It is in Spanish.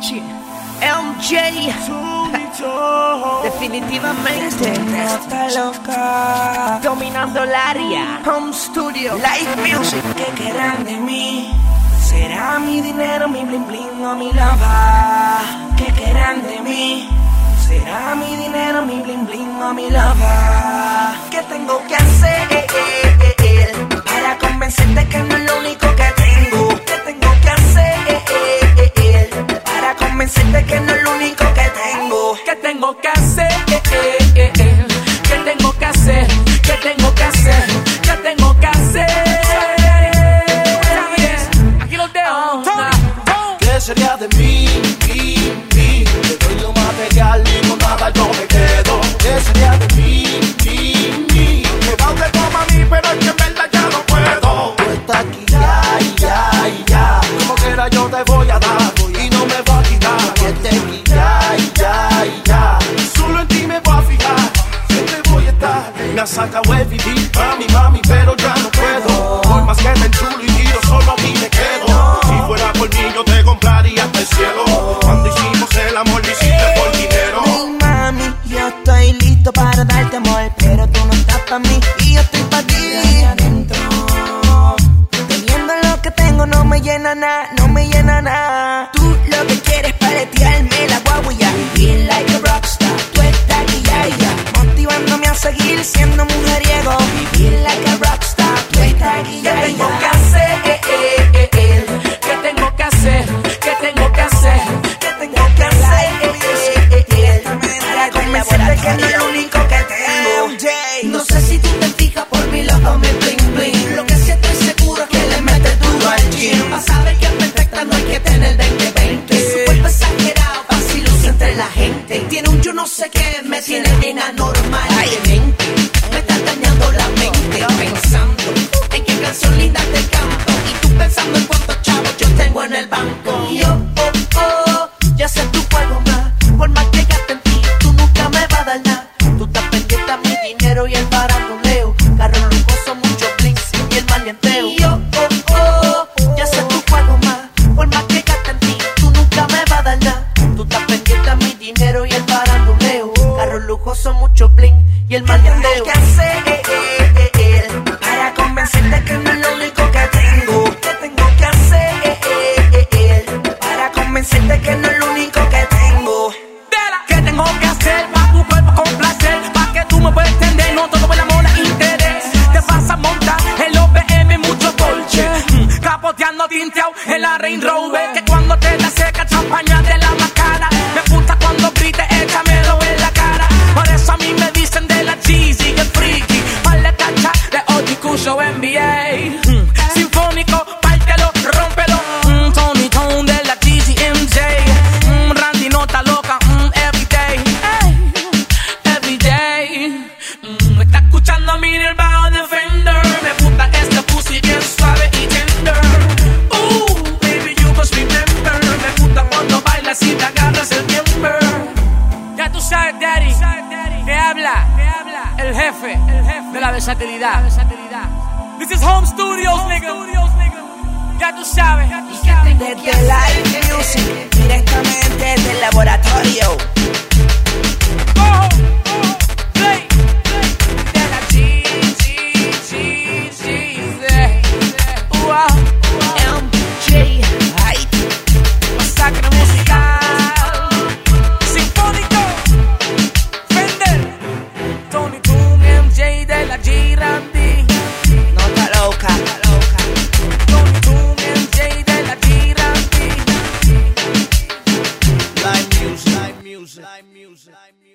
MJ, definitivamente está loca, dominando el área. Home Studio, Live Music. ¿qué querrán de mí? ¿Será mi dinero, mi bling bling o mi lava? ¿Qué querrán de mí? ¿Será mi dinero, mi bling bling o mi lava? ¿Qué tengo que hacer para convencerte que no es lo único que tengo? ¿Qué tengo que hacer para convencerte que no es lo único que tengo? ¿Qué tengo que hacer? ¿Qué tengo que hacer? ¿Qué tengo que hacer? ¿Qué tengo que hacer? Aquí lo dejo. ¿Qué sería de mí? Te doy lo material y con nada yo me quedo. ¿Qué sería de mí? Me va usted como a mí, pero es que en verdad ya no puedo. Tú estás aquí ya. Como quiera yo te voy a dar y no me voy a quitar. Que estés aquí ya. Solo en ti me voy a fijar, siempre voy a estar. Me has sacado el vivir, mami, pero ya no puedo. Por más que te enchulo y tiro, solo aquí me quedo. Si fuera por mí yo te compraría hasta el cielo. Cuando hicimos el amor lo hiciste por dinero. Mi mami, yo estoy listo para darte amor, pero tú no estás pa' mí y yo estoy pa' ti. Teniendo lo que tengo no me llena nada, Tú lo que quieres es paletearme la guaguilla, vivir like a rockstar. Tú estás aquí ya, motivándome a seguir siendo mujeriego. Vivir like a rockstar, tú estás aquí ya. ¿Qué tengo que hacer? ¿Qué tengo que hacer? ¿Qué tengo que hacer? ¿Qué tengo que hacer para convencerte que no es lo único que tengo? No sé si tú te fijas por mi loco, me bling bling. Lo que sí estoy seguro es que le metes duro al gym. Pa' saber que es perfecta no hay que tener 20-20. Su cuerpo exagerado, fácil luce entre la gente. Tiene un yo no sé qué, me tiene bien anormal. Me está dañando la mente, pensando en qué canción linda te canto. Y tú pensando en cuántos chavos yo tengo en el banco. Y yo, ya sé tu juego más. Por más que gaste en ti, tú nunca me vas a dar nada. Tú estás pendiente a mi dinero y el faranduleo. Carro lujoso, mucho blinks y el maleanteo. Y yo, ya sé tu juego más. Por más que gaste en ti, tú nunca me vas a dar nada. Tú estás pendiente a mi dinero y el faranduleo. Carro lujoso, mucho bling y el maleanteo. ¿Qué hacer para convencerte que no es lo único que tengo? ¿Qué tengo que hacer para convencerte que no es lo único que tengo? ¿Qué tengo que hacer para tu cuerpo con placer? Pa' que tú me puedas entender, no todo el amor es interés. Te vas a montar en los BM, mucho Dolce, capoteando tinteado en la Range Rover. Que cuando te la seca, champaña de la macana. Me gusta cuando grites, échamelo en la cara. Por eso a mí me dicen de la cheesy, el freaky. Vale cacha de OG Cucho NBA. Sinfónico, pártelo, rómpelo. Tony Tone de la cheesy MJ. Randy nota loca, every day. Me está escuchando a mí en el bajo Defender. Me gusta este pussy bien suave y tender. Baby, you must remember. Me gusta cuando bailas y te agarras el miembro. Ya tú sabes, daddy, que habla el jefe de la versatilidad. This is Home Studios, nigga. Ya tú sabes. Desde Live Music, directamente del laboratorio. Play. De la G. MJ, Masacre musical. Sinfónico. Fender. Tony Toon, MJ de la G. Randy. No está loca. Tony Toon, MJ de la G. Randy. Live music.